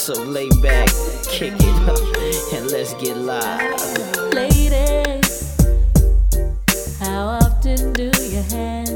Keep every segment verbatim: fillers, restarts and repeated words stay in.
So lay back, kick it up, and let's get live. Ladies, how often do you have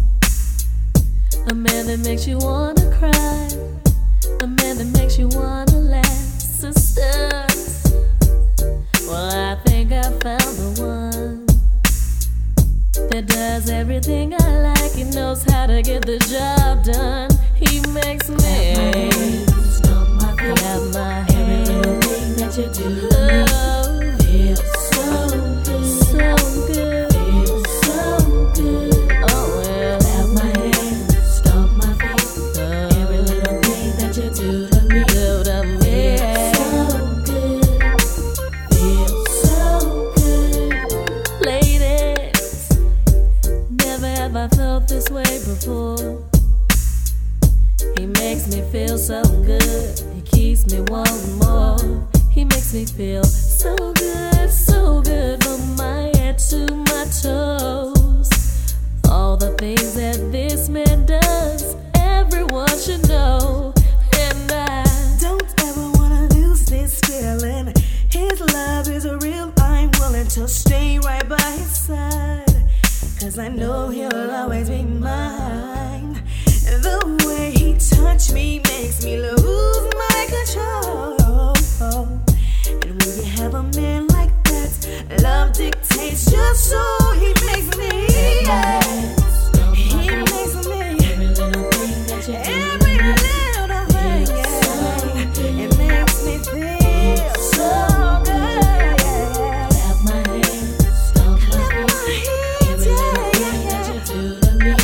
a man that makes you wanna cry, a man that makes you wanna laugh? Sisters, well, I think I found the one that does everything I like. He knows how to get the job done. He makes me got my hand. Every little thing that you do oh, feels so good, so good, feels so good. Oh well, have my hand, stomp my feet. Oh, every little thing that you do to me, do to me, feels so good, feels so good. Ladies, never have I felt this way before. He makes me feel so good. He keeps me wanting more. He makes me feel so good, so good, from my head to my toes. All the things that this man does, everyone should know. And I don't ever wanna lose this feeling. His love is real. I'm willing to stay right by his side, 'cause I know he'll always be mine. The way he touch me makes me lose my control. And when you have a man like that, love dictates your soul. He makes me, yeah. He makes me every little thing that you do. Every little thing, yeah. It makes me feel so good, yeah. have my hand, stomp my feet. Every little thing that you do to me.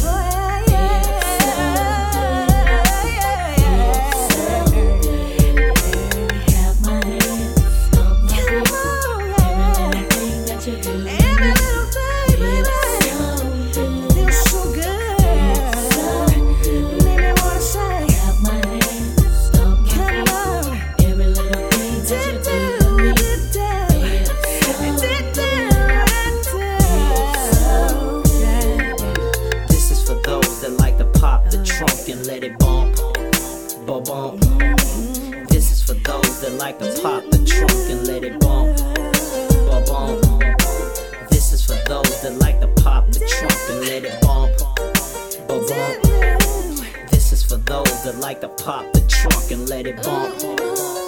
And let it bump, bump, bump. This is for those that like to pop the trunk and let it bump, bump, bump. This is for those that like to pop the trunk and let it bump, bump, bump. This is for those that like to pop the trunk and let it bump.